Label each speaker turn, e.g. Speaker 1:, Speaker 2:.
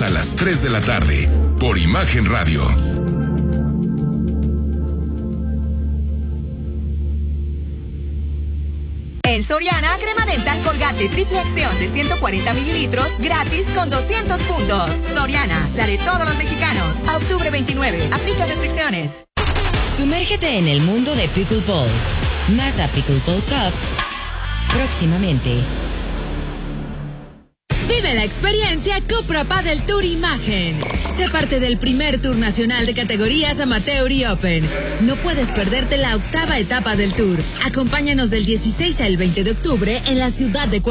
Speaker 1: a las 3 de la tarde, por Imagen Radio.
Speaker 2: En Soriana, crema dental Colgate triple acción de 140 mililitros, gratis con 200 puntos. Soriana, la de todos los mexicanos. A octubre 29, aplica restricciones.
Speaker 3: Sumérgete en el mundo de Pickleball. Mazda Pickleball Cup, próximamente.
Speaker 4: Vive la experiencia Cupra Padel Tour Imagen. Sé parte del primer Tour Nacional de categorías Amateur y Open. No puedes perderte la 8ª etapa del Tour. Acompáñanos del 16 al 20 de octubre en la ciudad de